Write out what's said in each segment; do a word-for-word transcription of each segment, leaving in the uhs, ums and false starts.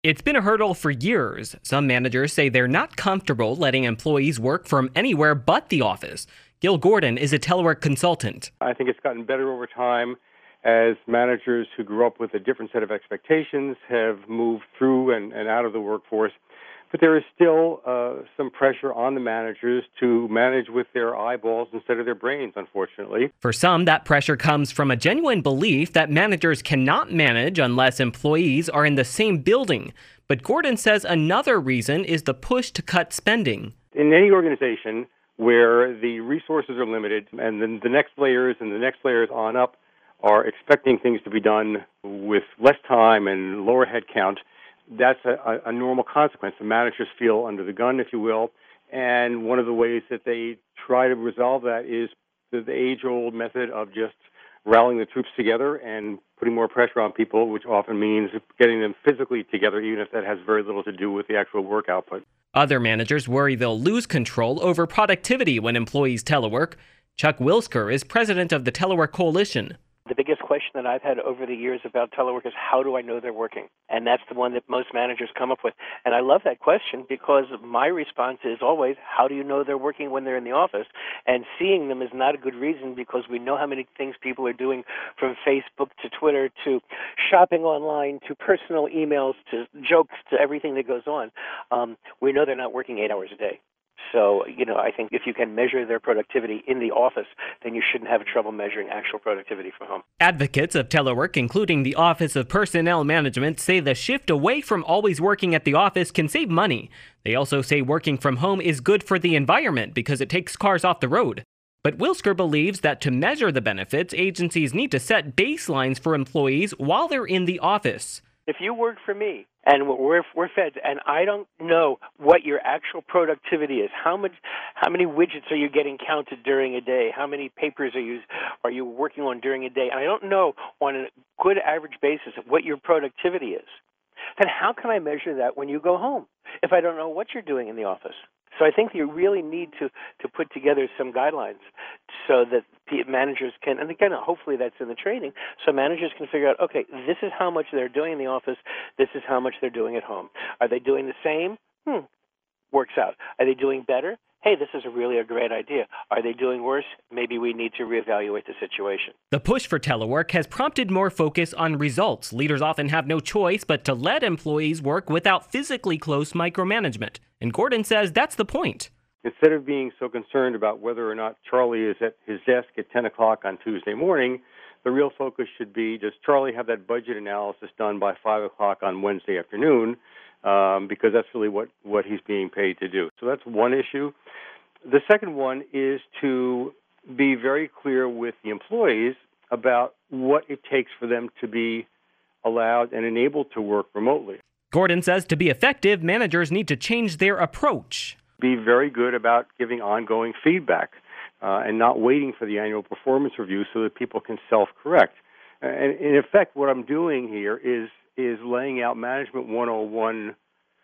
It's been a hurdle for years. Some managers say they're not comfortable letting employees work from anywhere but the office. Gil Gordon is a telework consultant. I think it's gotten better over time as managers who grew up with a different set of expectations have moved through and, and out of the workforce. But there is still uh, some pressure on the managers to manage with their eyeballs instead of their brains, unfortunately. For some, that pressure comes from a genuine belief that managers cannot manage unless employees are in the same building. But Gordon says another reason is the push to cut spending. In any organization where the resources are limited and then the next layers and the next layers on up are expecting things to be done with less time and lower headcount, that's a, a normal consequence. The managers feel under the gun, if you will, and one of the ways that they try to resolve that is the, the age-old method of just rallying the troops together and putting more pressure on people, which often means getting them physically together, even if that has very little to do with the actual work output. Other managers worry they'll lose control over productivity when employees telework. Chuck Wilsker is president of the Telework Coalition. The biggest question that I've had over the years about telework is, how do I know they're working? And that's the one that most managers come up with. And I love that question because my response is always, how do you know they're working when they're in the office? And seeing them is not a good reason because we know how many things people are doing, from Facebook to Twitter to shopping online to personal emails to jokes to everything that goes on. Um, we know they're not working eight hours a day. So, you know, I think if you can measure their productivity in the office, then you shouldn't have trouble measuring actual productivity from home. Advocates of telework, including the Office of Personnel Management, say the shift away from always working at the office can save money. They also say working from home is good for the environment because it takes cars off the road. But Wilsker believes that to measure the benefits, agencies need to set baselines for employees while they're in the office. If you work for me and we're we're fed, and I don't know what your actual productivity is, how much, how many widgets are you getting counted during a day? How many papers are you are you working on during a day? And I don't know on a good average basis what your productivity is. Then how can I measure that when you go home if I don't know what you're doing in the office? So I think you really need to, to put together some guidelines so that managers can, and again, hopefully that's in the training, so managers can figure out, okay, this is how much they're doing in the office, this is how much they're doing at home. Are they doing the same? Hmm, works out. Are they doing better? Hey, this is a really a great idea. Are they doing worse? Maybe we need to reevaluate the situation. The push for telework has prompted more focus on results. Leaders often have no choice but to let employees work without physically close micromanagement. And Gordon says that's the point. Instead of being so concerned about whether or not Charlie is at his desk at ten o'clock on Tuesday morning, the real focus should be, does Charlie have that budget analysis done by five o'clock on Wednesday afternoon? Um, because that's really what, what he's being paid to do. So that's one issue. The second one is to be very clear with the employees about what it takes for them to be allowed and enabled to work remotely. Gordon says to be effective, managers need to change their approach. Be very good about giving ongoing feedback uh, and not waiting for the annual performance review so that people can self-correct. And in effect, what I'm doing here is is laying out Management one oh one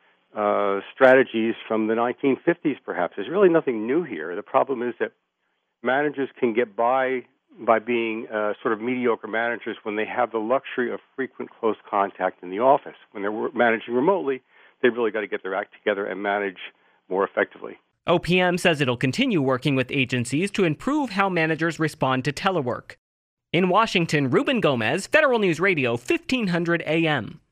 uh, strategies from the nineteen fifties, perhaps. There's really nothing new here. The problem is that managers can get by by being uh, sort of mediocre managers when they have the luxury of frequent close contact in the office. When they're managing remotely, they've really got to get their act together and manage more effectively. O P M says it'll continue working with agencies to improve how managers respond to telework. In Washington, Ruben Gomez, Federal News Radio, fifteen hundred A M.